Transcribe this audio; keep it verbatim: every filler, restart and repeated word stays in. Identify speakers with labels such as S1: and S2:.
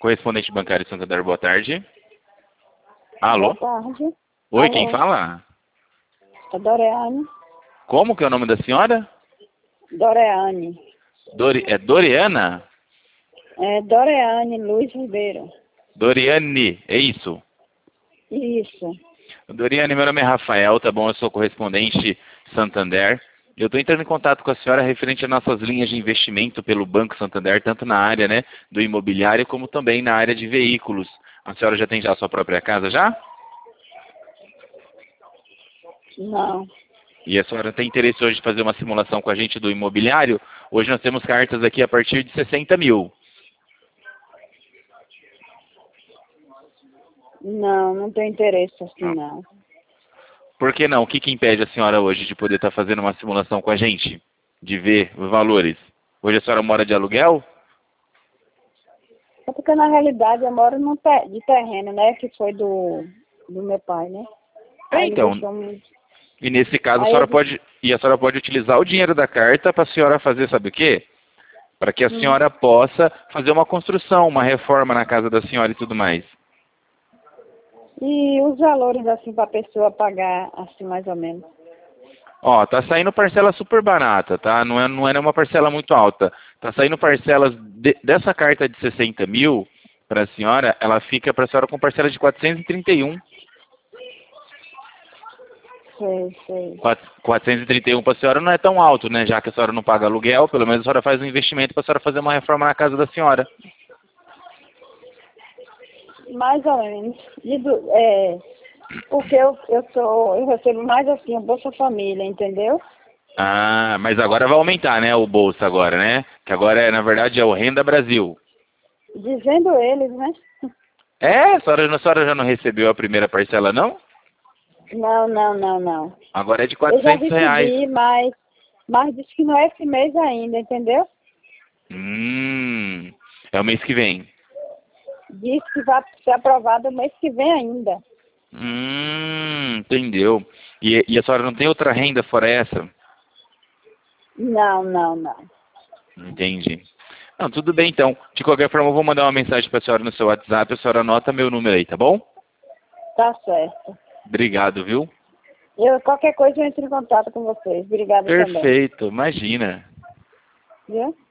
S1: Correspondente bancário Santander, boa tarde. Alô?
S2: Boa tarde.
S1: Oi,
S2: Alô.
S1: quem fala?
S2: É Doreane.
S1: Como que é o nome da senhora?
S2: Doreane.
S1: Dori... É Doriana?
S2: É Doreane Luiz Ribeiro.
S1: Doriane, é isso?
S2: Isso.
S1: Doriane, meu nome é Rafael, tá bom? Eu sou correspondente Santander. Eu estou entrando em contato com a senhora referente às nossas linhas de investimento pelo Banco Santander, tanto na área, né, do imobiliário, como também na área de veículos. A senhora já tem já a sua própria casa, já?
S2: Não.
S1: E a senhora tem interesse hoje de fazer uma simulação com a gente do imobiliário? Hoje nós temos cartas aqui a partir de sessenta mil.
S2: Não, não tenho interesse assim,
S1: Ah.
S2: não.
S1: Por que não? O que, que impede a senhora hoje de poder estar fazendo uma simulação com a gente? De ver os valores? Hoje a senhora mora de aluguel?
S2: É porque na realidade eu moro num te de terreno, né? Que foi do, do meu pai, né?
S1: É,
S2: Aí ele
S1: então.
S2: deixou um...
S1: E nesse caso a
S2: Aí
S1: senhora
S2: eu...
S1: pode, e a senhora pode utilizar o dinheiro da carta para a senhora fazer, sabe o quê? Para que a
S2: Hum.
S1: senhora possa fazer uma construção, uma reforma na casa da senhora e tudo mais.
S2: E os valores assim para a pessoa pagar assim mais ou menos?
S1: Ó, tá saindo parcela super barata, tá? Não é, não é uma parcela muito alta. Tá saindo parcelas de, dessa carta de sessenta mil para a senhora, ela fica para a senhora com parcela de quatrocentos e trinta e um.
S2: Sei, sei.
S1: quatrocentos e trinta e um para a senhora não é tão alto, né? Já que a senhora não paga aluguel, pelo menos a senhora faz um investimento para a senhora fazer uma reforma na casa da senhora.
S2: Mais ou menos. E do, é, porque eu, eu sou, eu recebo mais assim, o Bolsa Família, entendeu?
S1: Ah, mas agora vai aumentar, né? O bolsa agora, né? Que agora, é, na verdade, é o Renda Brasil.
S2: Dizendo eles, né?
S1: É? A senhora, a senhora já não recebeu a primeira parcela, não?
S2: Não, não, não, não.
S1: Agora é de
S2: Eu já
S1: quatrocentos reais.
S2: recebi, mas, mas diz que não é esse mês ainda, entendeu?
S1: Hum, é o mês que vem.
S2: Diz que vai ser aprovado o mês que vem ainda.
S1: Hum, entendeu. E, e a senhora não tem outra renda fora essa?
S2: Não, não, não.
S1: Entendi. Não, tudo bem então. De qualquer forma, eu vou mandar uma mensagem para a senhora no seu WhatsApp, a senhora anota meu número aí, tá bom?
S2: Tá certo.
S1: Obrigado, viu?
S2: Eu, qualquer coisa eu entro em contato com vocês. Obrigada também.
S1: Perfeito, imagina.
S2: Viu?